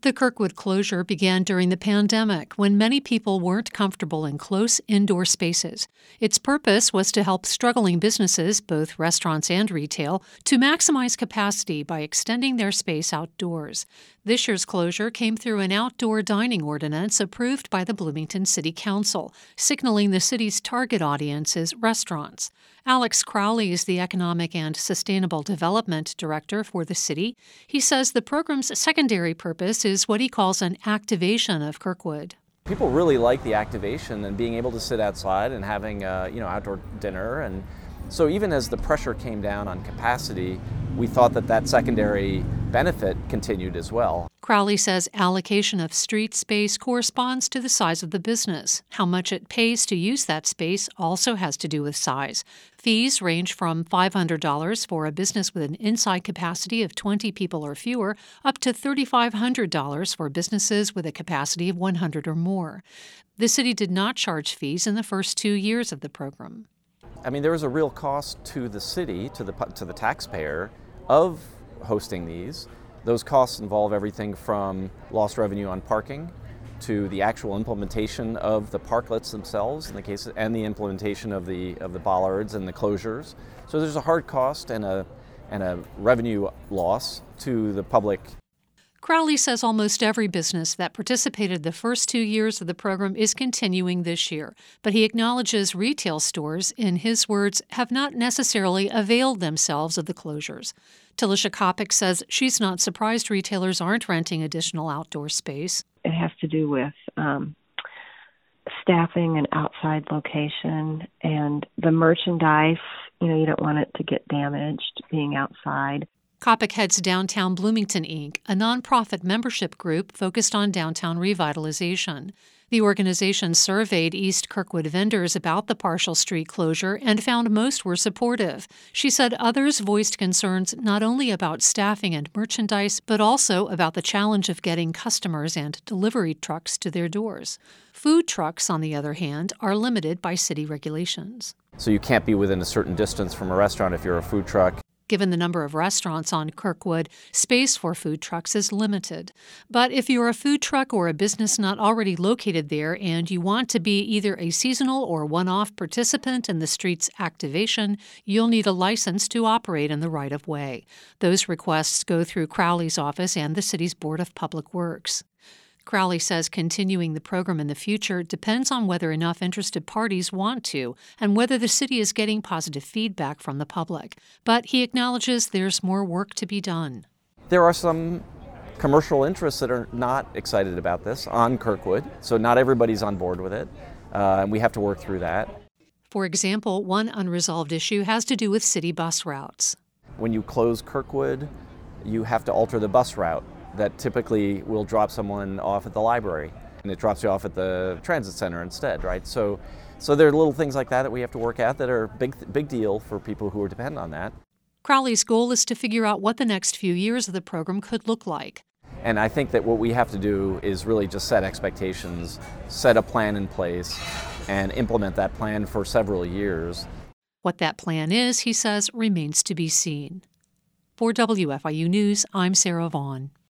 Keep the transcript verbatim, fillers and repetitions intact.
The Kirkwood closure began during the pandemic when many people weren't comfortable in close indoor spaces. Its purpose was to help struggling businesses, both restaurants and retail, to maximize capacity by extending their space outdoors. This year's closure came through an outdoor dining ordinance approved by the Bloomington City Council, signaling the city's target audience is restaurants. Alex Crowley is the Economic and Sustainable Development Director for the city. He says the program's secondary purpose is what he calls an activation of Kirkwood. People really like the activation and being able to sit outside and having uh, you know outdoor dinner. And so even as the pressure came down on capacity, we thought that that secondary benefit continued as well. Crowley says allocation of street space corresponds to the size of the business. How much it pays to use that space also has to do with size. Fees range from five hundred dollars for a business with an inside capacity of twenty people or fewer, up to three thousand five hundred dollars for businesses with a capacity of one hundred or more. The city did not charge fees in the first two years of the program. I mean, there is a real cost to the city, to the to the taxpayer, of hosting these. Those costs involve everything from lost revenue on parking to the actual implementation of the parklets themselves in the case, and the implementation of the of the bollards and the closures. So there's a hard cost and a and a revenue loss to the public. Crowley says almost every business that participated the first two years of the program is continuing this year, but he acknowledges retail stores, in his words, have not necessarily availed themselves of the closures. Talisha Kopic says she's not surprised retailers aren't renting additional outdoor space. It has to do with um, staffing and outside location and the merchandise. You know, you don't want it to get damaged being outside. Kopic heads Downtown Bloomington, Incorporated, a nonprofit membership group focused on downtown revitalization. The organization surveyed East Kirkwood vendors about the partial street closure and found most were supportive. She said others voiced concerns not only about staffing and merchandise, but also about the challenge of getting customers and delivery trucks to their doors. Food trucks, on the other hand, are limited by city regulations. So you can't be within a certain distance from a restaurant if you're a food truck. Given the number of restaurants on Kirkwood, space for food trucks is limited. But if you're a food truck or a business not already located there and you want to be either a seasonal or one-off participant in the street's activation, you'll need a license to operate in the right-of-way. Those requests go through Crowley's office and the city's Board of Public Works. Crowley says continuing the program in the future depends on whether enough interested parties want to and whether the city is getting positive feedback from the public. But he acknowledges there's more work to be done. There are some commercial interests that are not excited about this on Kirkwood, so not everybody's on board with it, uh, and we have to work through that. For example, one unresolved issue has to do with city bus routes. When you close Kirkwood, you have to alter the bus route. That typically will drop someone off at the library, and it drops you off at the transit center instead, right? So, so there are little things like that that we have to work out that are big, big deal for people who are dependent on that. Crowley's goal is to figure out what the next few years of the program could look like. And I think that what we have to do is really just set expectations, set a plan in place, and implement that plan for several years. What that plan is, he says, remains to be seen. For W F I U News, I'm Sarah Vaughn.